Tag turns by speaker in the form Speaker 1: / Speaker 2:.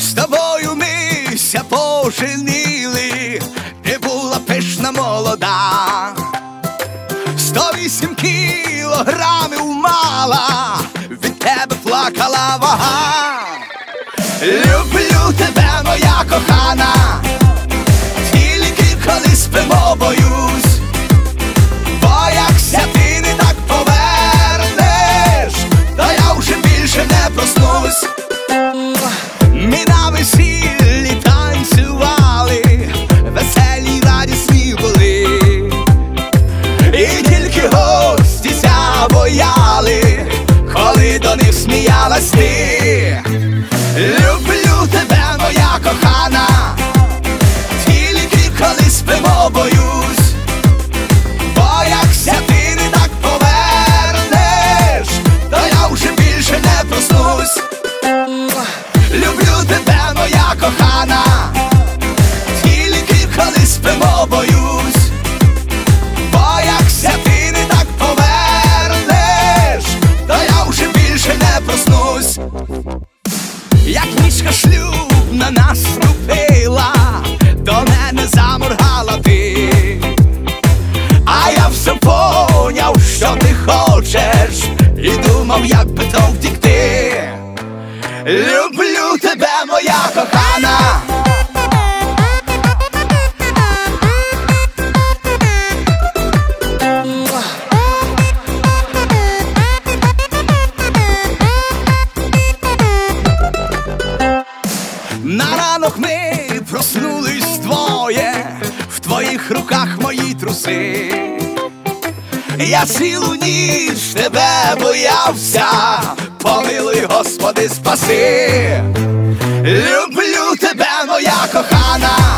Speaker 1: З тобою мися поженили, ти була пишна молода, 108 кілограмів мала, від тебе плакала вага. Люблю тебе, моя кохана, тільки коли спимо боюсь, боякся ти не так повернеш, то я вже більше не проснусь. Ми на весіллі танцювали, веселі радісні були, і тільки гості ся бояли, коли до них сміялась ти. Люблю тебе, моя кохана, тільки коли спимо боюсь, боякся ти не так повернеш, то я вже більше не проснусь. Люблю тебе, моя кохана, тільки коли спимо боюсь, боякся ти не так повернеш, то я вже більше не проснусь. Як нічка шлюбна наступила, до мене заморгала ти, а я все поняв, що ти хочеш, і думав, як би то втекти. Люблю тебе, моя кохана. На ранок ми проснулись двоє, в твоїх руках мої труси. Я цілу ніч тебе боявся, помилуй, Господи, спаси. Люблю тебе, моя кохана.